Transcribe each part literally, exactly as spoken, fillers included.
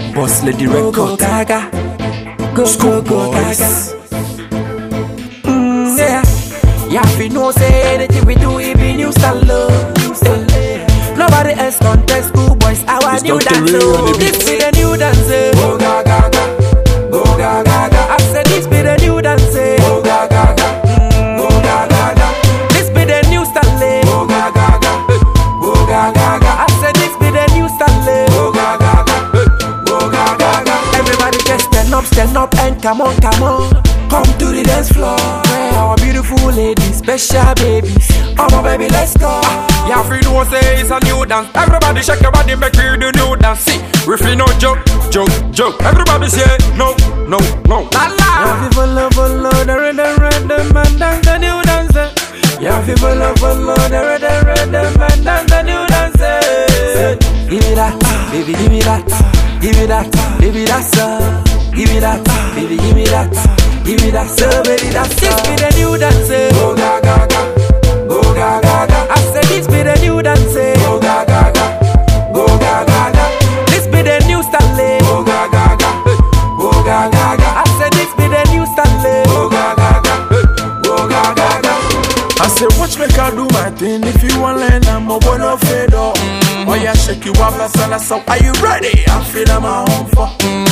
Boss Lady Record. Go Gaga, go School go go boys. Gaga. Mm, yeah, yeah. If you know say anything we do, it be new style love. Eh. Nobody else contest school boys. Our It's new Doctor dance. Ray on the oh. beat. This be the new dance. eh. Go Gaga, go Gaga, I said this be the new dance. eh. go Gaga, go Gaga, This be the new style. eh. go Gaga, go Gaga, I said this be the new style. eh. go Gaga, go Gaga. Everybody just stand up, stand up and come on, come on. Come to the dance floor. Where our beautiful ladies, special babies. Oh my baby, let's go. Yeah, free no say it's a new dance. Everybody shake your body, make we do new dance. See, we free no joke, joke, joke. Everybody say no, no, no. La la. Yeah, people love, follow the rhythm, rhythm, and dance the new dance. Yeah, people love, follow the rhythm, rhythm, and dance the new dance. Give me that, baby, give me that, give me that, baby, that's uh. Give me that, baby, give me that, give me that, so baby, that's this be the new dance. Go Gaga, go Gaga, I said this be the new dance. go Gaga, go Gaga, This be the new style. go Gaga, go Gaga, I said this be the new style. go Gaga, go Gaga. I say, watch me can do my thing. If you want learn, I'm a one of it all. Oh yeah, shake you up, that's all. So are you ready? I feel I'm a home for.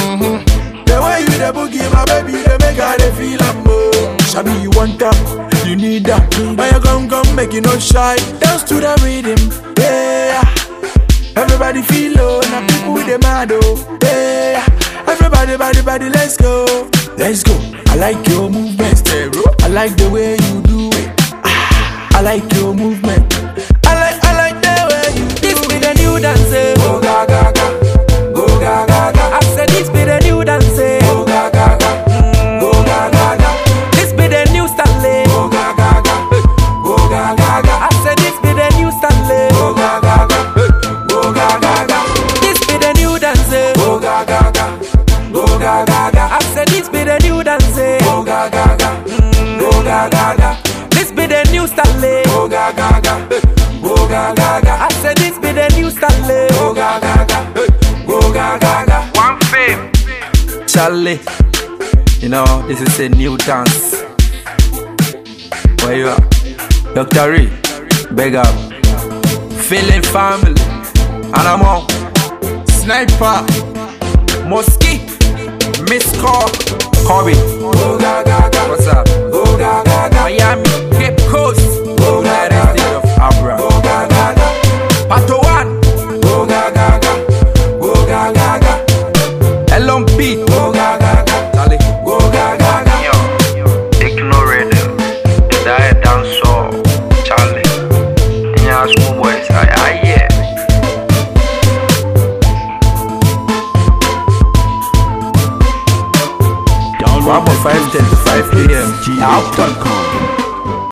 The way you the boogie, my baby, they make her they feel I'm more. Shabby, you want that? You need that? Why you come, come, make you no shy? Dance to the rhythm, yeah. Everybody feel low, now people with the mad oh, yeah. Everybody, body, body, let's go, let's go. I like your movement, stereo. I like the way you do it. Ah, I like your movement. I like, I like the way you do This be the new dance. Go Gaga, go Gaga, I said this be the new dance. go Gaga, go Gaga, This be the new style. go Gaga, go Gaga, I said this be the new style. go Gaga, go Gaga, This be the new dance. go Gaga, go Gaga, I said this be the new dance. go Gaga, go Gaga, This be the new style. go Gaga, go Gaga, I said this be the new style. go Gaga, go Gaga. One fame. Charlie, you know, this is a new dance. Where you are? Doctor Ray, big up. Feeling family. And I'm on. Sniper. Mosquito. Miss Call. Kobe. Go Gaga, What's up? go Gaga, Miami. Cape Coast. United States of Abra. go Gaga, Pato One. go Gaga, go Gaga, Elon Beat. go Gaga, Charlie. go Gaga. Yo, ignorant them. The diet dance all Charlie. Yeah, school boys, I, I, yeah. one point five ten to five p m G H dot com.